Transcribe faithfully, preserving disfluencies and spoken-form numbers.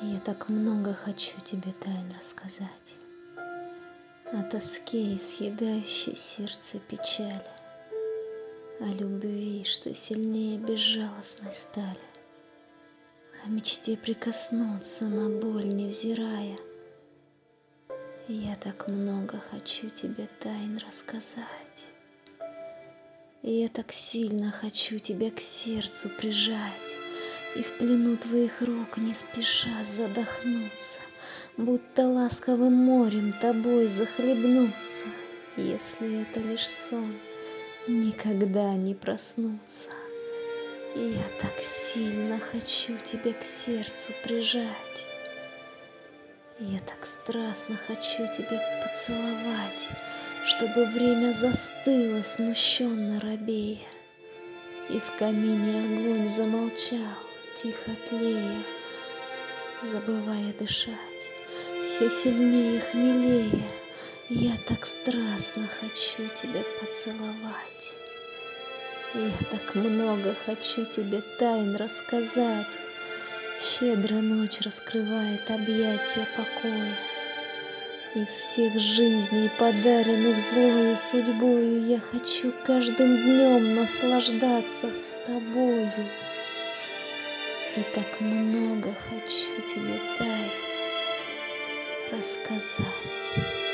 Я так много хочу тебе тайн рассказать, о тоске и съедающей сердце печали, о любви, что сильнее безжалостной стали, о мечте прикоснуться, на боль невзирая. Я так много хочу тебе тайн рассказать, и я так сильно хочу тебя к сердцу прижать, и в плену твоих рук не спеша задохнуться, будто ласковым морем тобой захлебнуться, если это лишь сон, никогда не проснуться. И я так сильно хочу тебя к сердцу прижать, я так страстно хочу тебя поцеловать, чтобы время застыло, смущенно робея, и в камине огонь замолчал, тихо тлея, забывая дышать, все сильнее хмелея. Я так страстно хочу тебя поцеловать, я так много хочу тебе тайн рассказать. Щедро ночь раскрывает объятия покоя. Из всех жизней, подаренных злою судьбою, я хочу каждым днем наслаждаться с тобою. И так много хочу тебе тайн рассказать.